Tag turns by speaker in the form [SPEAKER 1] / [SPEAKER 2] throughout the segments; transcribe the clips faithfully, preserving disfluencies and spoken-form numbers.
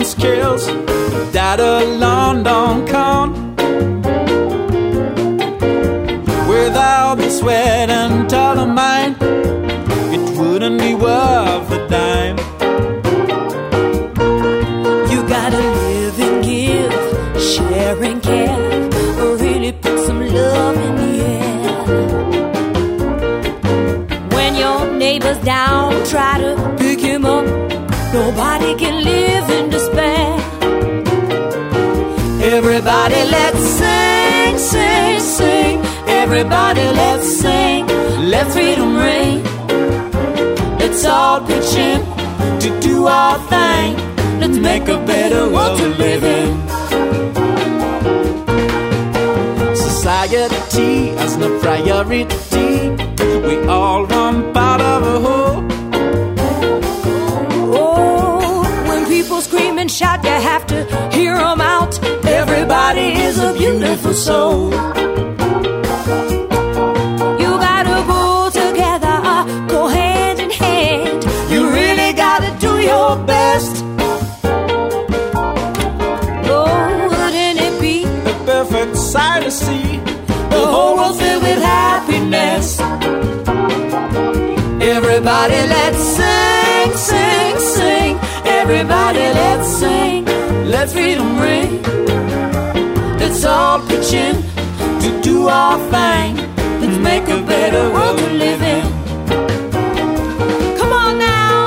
[SPEAKER 1] on scales without a London con. Without the sweat and toil of mine, it wouldn't be worth a dime.
[SPEAKER 2] You gotta live and give, share and care, really put some love in the air. When your neighbor's down, try to pick him up. Nobody can live in despair. Everybody let's sing, sing, sing. Everybody let's sing, let freedom ring. Let's all pitch in to do our thing. Let's make a better world to live in.
[SPEAKER 1] Society has no priority. We all one part of a whole.
[SPEAKER 2] Oh, when people scream and shout, you have to hear them out. Everybody is a beautiful soul. You gotta go together, uh, go hand in hand. You really gotta do your best. Oh, wouldn't it be
[SPEAKER 1] the perfect sight to see?
[SPEAKER 2] The whole world filled with happiness. Everybody let's sing, sing, sing. Everybody let's sing, let freedom ring. Let's all pitch in to do our thing. Let's make a better world to live in. Come on now.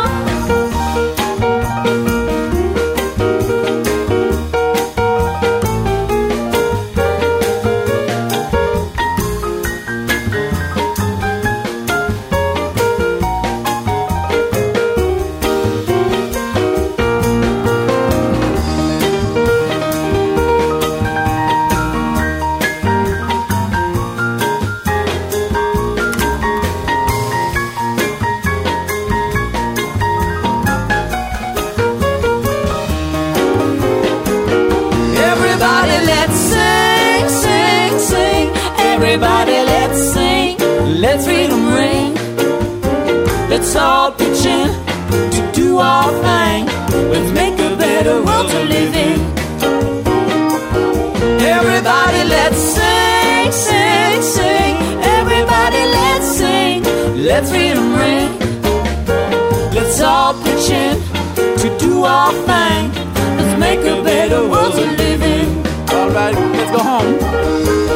[SPEAKER 2] Everybody let's sing, let freedom ring. Let's all pitch in to do our thing. Let's make a better world to live in. Everybody let's sing, sing, sing. Everybody let's sing, let freedom ring. Let's all pitch in to do our thing. Let's make a better world to live in.
[SPEAKER 1] All right, let's go home.